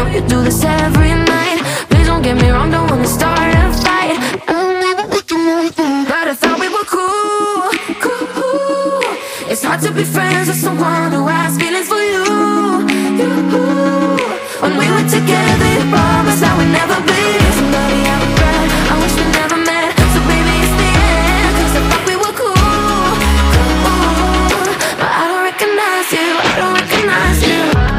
know you do this every night. Please don't get me wrong, don't wanna start a fight. I'm never looking like that, but I thought we were cool, cool. It's hard to be friends with someone who has feelings for you, you. When we were together, you promised that we'd never be somebody I regret. I wish we never met, so baby it's the end. 'Cause I thought we were cool, cool. But I don't recognize you, I don't recognize you.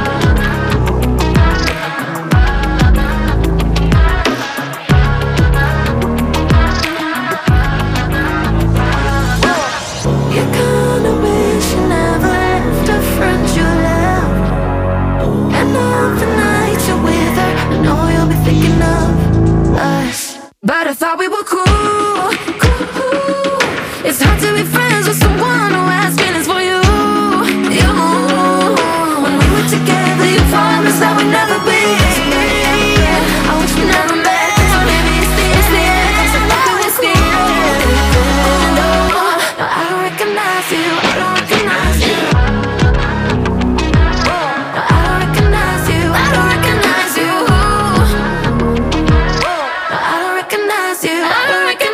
You kinda wish you never left a friend you love. And all the nights you're with her, I know you'll be thinking of us. But I thought we were cool, cool. It's hard to be friends with someone who has feelings for you, you. When we were together, you promised that we'd never be. I wish we never met, so maybe it's the end. So maybe it's the end. No, I don't recognize you, I don't recognize you. No, I don't recognize you, I don't recognize you. No, I don't recognize you, I don't recognize you.